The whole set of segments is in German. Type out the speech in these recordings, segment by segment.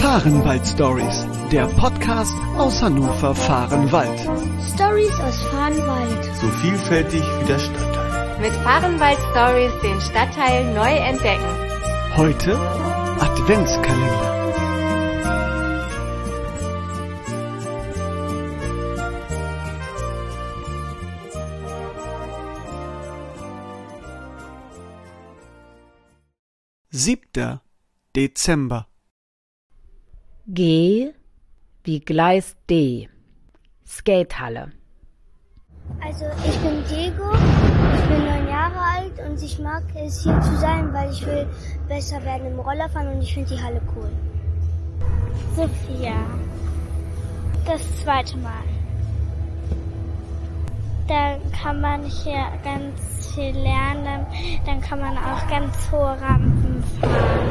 Fahrenwald-Stories, der Podcast aus Hannover-Fahrenwald. Stories aus Fahrenwald. So vielfältig wie der Stadtteil. Mit Fahrenwald-Stories den Stadtteil neu entdecken. Heute Adventskalender. Siebter Dezember. G wie Gleis D. Skatehalle. Also ich bin Diego, ich bin 9 Jahre alt und ich mag es hier zu sein, weil ich will besser werden im Rollerfahren und ich finde die Halle cool. Sophia. Das 2. Mal. Da kann man hier ganz viel lernen, dann kann man auch ganz hohe Rampen fahren.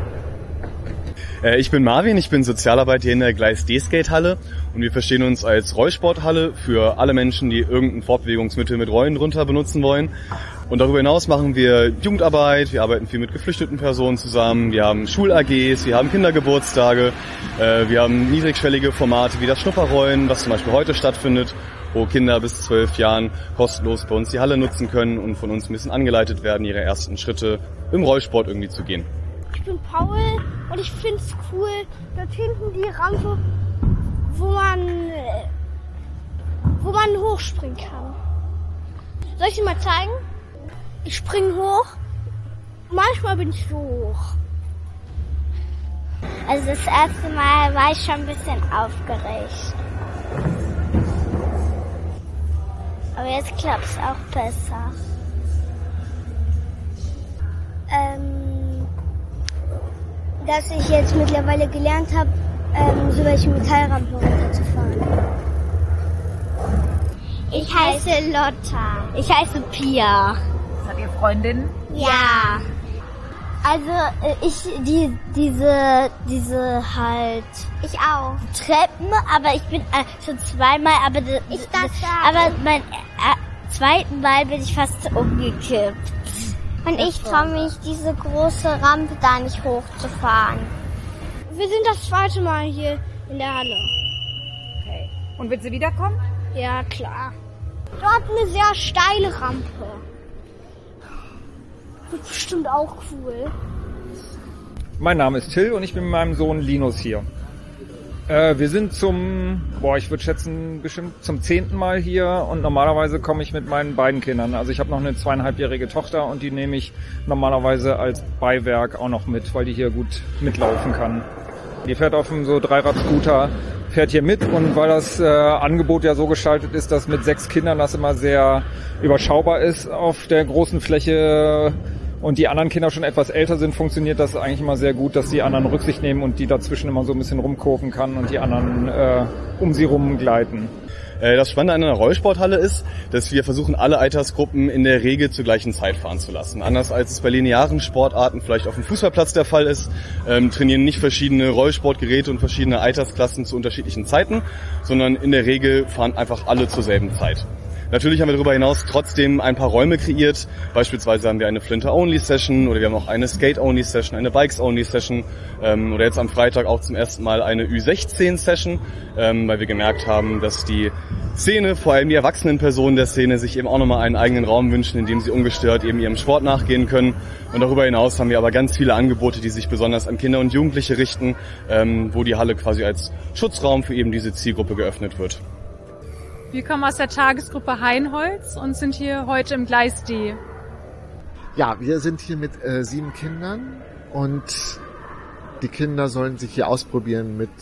Ich bin Marvin, ich bin Sozialarbeiter hier in der Gleis D-Skatehalle und wir verstehen uns als Rollsporthalle für alle Menschen, die irgendein Fortbewegungsmittel mit Rollen drunter benutzen wollen. Und darüber hinaus machen wir Jugendarbeit, wir arbeiten viel mit geflüchteten Personen zusammen, wir haben Schul-AGs, wir haben Kindergeburtstage, wir haben niedrigschwellige Formate wie das Schnupperrollen, was zum Beispiel heute stattfindet, wo Kinder bis 12 Jahren kostenlos bei uns die Halle nutzen können und von uns ein bisschen angeleitet werden, ihre ersten Schritte im Rollsport irgendwie zu gehen. Ich bin Paul und ich finde es cool, dort hinten die Rampe, wo man hochspringen kann. Soll ich dir mal zeigen? Ich springe hoch, manchmal bin ich so hoch. Also das erste Mal war ich schon ein bisschen aufgeregt. Aber jetzt klappt es auch besser. Dass ich jetzt mittlerweile gelernt habe, so welche Metallrampen runterzufahren. Ich heiße Lotta. Ich heiße Pia. Seid ihr Freundinnen? Ja. Also diese halt. Ich auch. Treppen, aber ich bin schon 2 Mal, aber beim zweiten Mal bin ich fast umgekippt. Und ich traue mich, diese große Rampe da nicht hochzufahren. Wir sind das 2. Mal hier in der Halle. Okay. Und wird sie wiederkommen? Ja, klar. Dort eine sehr steile Rampe. Wird bestimmt auch cool. Mein Name ist Till und ich bin mit meinem Sohn Linus hier. Wir sind ich würde schätzen, bestimmt zum 10. Mal hier und normalerweise komme ich mit meinen beiden Kindern. Also ich habe noch eine 2,5-jährige Tochter und die nehme ich normalerweise als Beiwerk auch noch mit, weil die hier gut mitlaufen kann. Die fährt auf einem so Dreirad-Scooter, fährt hier mit und weil das Angebot ja so gestaltet ist, dass mit 6 Kindern das immer sehr überschaubar ist auf der großen Fläche und die anderen Kinder schon etwas älter sind, funktioniert das eigentlich immer sehr gut, dass die anderen Rücksicht nehmen und die dazwischen immer so ein bisschen rumkurven kann und die anderen um sie rumgleiten. Das Spannende an einer Rollsporthalle ist, dass wir versuchen, alle Altersgruppen in der Regel zur gleichen Zeit fahren zu lassen. Anders als es bei linearen Sportarten vielleicht auf dem Fußballplatz der Fall ist, trainieren nicht verschiedene Rollsportgeräte und verschiedene Altersklassen zu unterschiedlichen Zeiten, sondern in der Regel fahren einfach alle zur selben Zeit. Natürlich haben wir darüber hinaus trotzdem ein paar Räume kreiert. Beispielsweise haben wir eine Flinter-Only-Session oder wir haben auch eine Skate-Only-Session, eine Bikes-Only-Session oder jetzt am Freitag auch zum ersten Mal eine Ü16-Session, weil wir gemerkt haben, dass die Szene, vor allem die erwachsenen Personen der Szene, sich eben auch nochmal einen eigenen Raum wünschen, in dem sie ungestört eben ihrem Sport nachgehen können. Und darüber hinaus haben wir aber ganz viele Angebote, die sich besonders an Kinder und Jugendliche richten, wo die Halle quasi als Schutzraum für eben diese Zielgruppe geöffnet wird. Wir kommen aus der Tagesgruppe Heinholz und sind hier heute im Gleis D. Ja, wir sind hier mit 7 Kindern und die Kinder sollen sich hier ausprobieren mit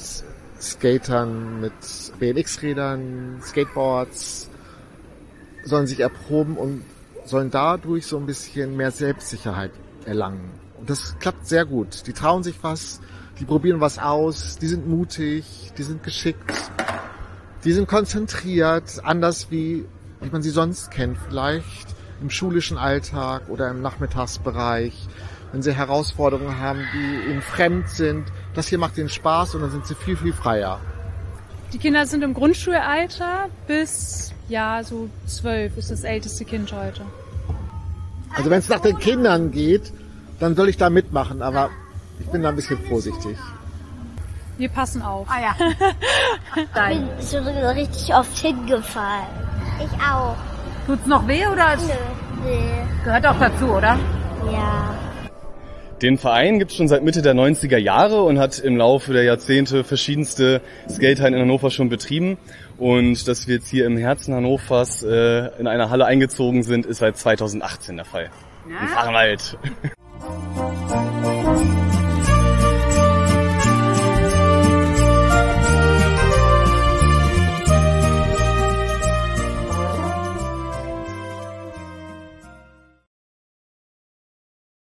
Skatern, mit BMX-Rädern, Skateboards, sollen sich erproben und sollen dadurch so ein bisschen mehr Selbstsicherheit erlangen. Und das klappt sehr gut. Die trauen sich was, die probieren was aus, die sind mutig, die sind geschickt. Die sind konzentriert, anders wie man sie sonst kennt, vielleicht im schulischen Alltag oder im Nachmittagsbereich, wenn sie Herausforderungen haben, die ihnen fremd sind. Das hier macht ihnen Spaß und dann sind sie viel, viel freier. Die Kinder sind im Grundschulalter bis, so 12 ist das älteste Kind heute. Also wenn es nach den Kindern geht, dann soll ich da mitmachen, aber ich bin da ein bisschen vorsichtig. Wir passen auf. Ah ja. Ich bin schon richtig oft hingefallen. Ich auch. Tut's noch weh oder? Nee. Gehört auch dazu, oder? Ja. Den Verein gibt es schon seit Mitte der 90er Jahre und hat im Laufe der Jahrzehnte verschiedenste Skatehallen in Hannover schon betrieben. Und dass wir jetzt hier im Herzen Hannovers in einer Halle eingezogen sind, ist seit 2018 der Fall. Ja. In Fahrenwald.